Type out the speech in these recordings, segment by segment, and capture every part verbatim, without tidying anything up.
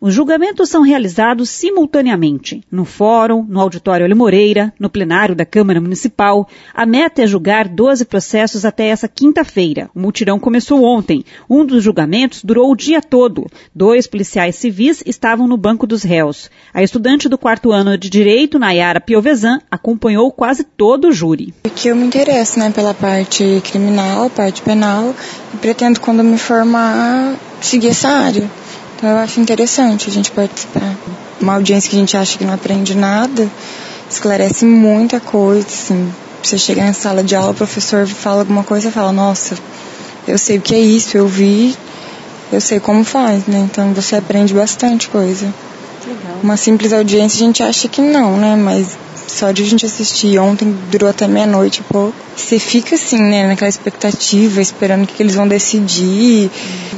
Os julgamentos são realizados simultaneamente, no Fórum, no Auditório Hélio Moreira, no plenário da Câmara Municipal. A meta é julgar doze processos até essa quinta-feira. O mutirão começou ontem. Um dos julgamentos durou o dia todo. Dois policiais civis estavam no banco dos réus. A estudante do quarto ano de Direito, Nayara Piovesan, acompanhou quase todo o júri. Porque eu me interesso, né, pela parte criminal, parte penal, e pretendo, quando me formar, seguir essa área. Então eu acho interessante a gente participar. Uma audiência que a gente acha que não aprende nada, esclarece muita coisa, assim. Você chega na sala de aula, o professor fala alguma coisa e fala, nossa, eu sei o que é isso, eu vi, eu sei como faz, né? Então você aprende bastante coisa. Legal. Uma simples audiência a gente acha que não, né? Mas só de a gente assistir, ontem durou até meia-noite e pouco. Você fica assim, né, naquela expectativa, esperando o que eles vão decidir.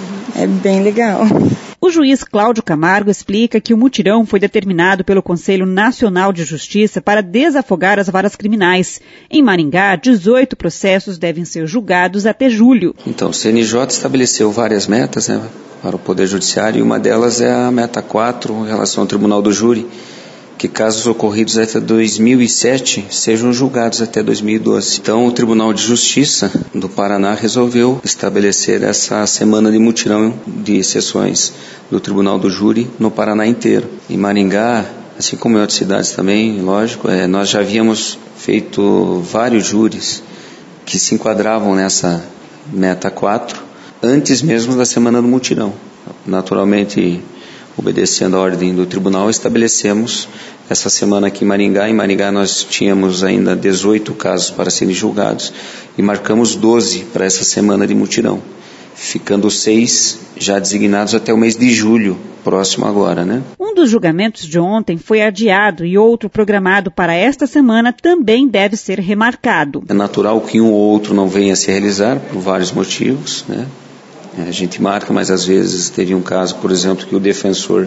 É bem legal. O juiz Cláudio Camargo explica que o mutirão foi determinado pelo Conselho Nacional de Justiça para desafogar as varas criminais. Em Maringá, dezoito processos devem ser julgados até julho. Então, o C N J estabeleceu várias metas, né, para o Poder Judiciário, e uma delas é a meta quatro, em relação ao Tribunal do Júri, que casos ocorridos até dois mil e sete sejam julgados até dois mil e doze. Então, o Tribunal de Justiça do Paraná resolveu estabelecer essa semana de mutirão de sessões do Tribunal do Júri no Paraná inteiro. Em Maringá, assim como em outras cidades também, lógico, é, nós já havíamos feito vários júris que se enquadravam nessa meta quatro antes mesmo da semana do mutirão. Naturalmente, obedecendo a ordem do tribunal, estabelecemos essa semana aqui em Maringá. Em Maringá nós tínhamos ainda dezoito casos para serem julgados e marcamos doze para essa semana de mutirão, ficando seis já designados até o mês de julho, próximo agora, né? Um dos julgamentos de ontem foi adiado e outro programado para esta semana também deve ser remarcado. É natural que um ou outro não venha a se realizar por vários motivos, né? A gente marca, mas às vezes teve um caso, por exemplo, que o defensor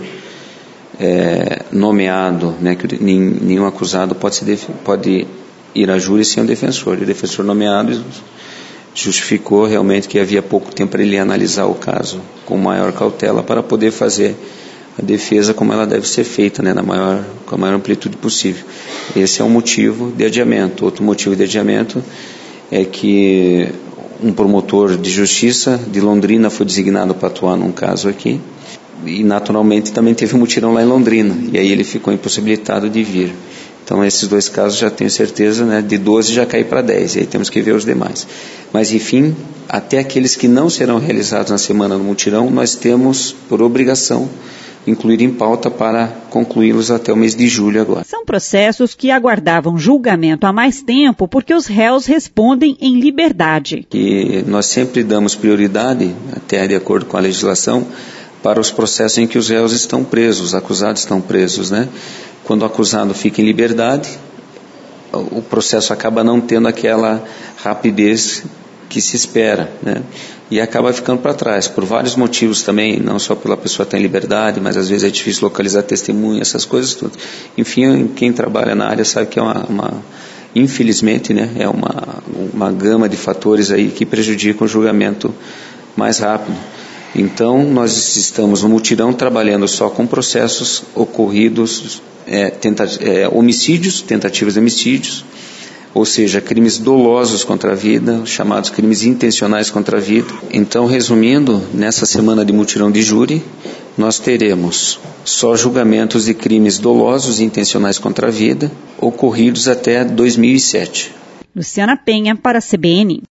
é, nomeado, né, que nenhum acusado pode, se pode ir a júri sem o defensor. E o defensor nomeado justificou realmente que havia pouco tempo para ele analisar o caso com maior cautela para poder fazer a defesa como ela deve ser feita, né, na maior, com a maior amplitude possível. Esse é um motivo de adiamento. Outro motivo de adiamento é que um promotor de justiça de Londrina foi designado para atuar num caso aqui e naturalmente também teve um mutirão lá em Londrina e aí ele ficou impossibilitado de vir. Então esses dois casos já tenho certeza, né, de doze já cair para dez, e aí temos que ver os demais. Mas enfim, até aqueles que não serão realizados na semana do mutirão, nós temos por obrigação incluir em pauta para concluí-los até o mês de julho agora. São processos que aguardavam julgamento há mais tempo porque os réus respondem em liberdade. E nós sempre damos prioridade, até de acordo com a legislação, para os processos em que os réus estão presos, os acusados estão presos, né? Quando o acusado fica em liberdade, o processo acaba não tendo aquela rapidez que se espera, né? E acaba ficando para trás, por vários motivos também, não só pela pessoa estar em liberdade, mas às vezes é difícil localizar testemunha, essas coisas tudo. Enfim, quem trabalha na área sabe que é uma, uma infelizmente, né, é uma, uma gama de fatores aí que prejudicam o julgamento mais rápido. Então, nós estamos no mutirão trabalhando só com processos ocorridos, é, tenta, é, homicídios, tentativas de homicídios, ou seja, crimes dolosos contra a vida, chamados crimes intencionais contra a vida. Então, resumindo, nessa semana de mutirão de júri, nós teremos só julgamentos de crimes dolosos e intencionais contra a vida, ocorridos até dois mil e sete. Luciana Penha, para a C B N.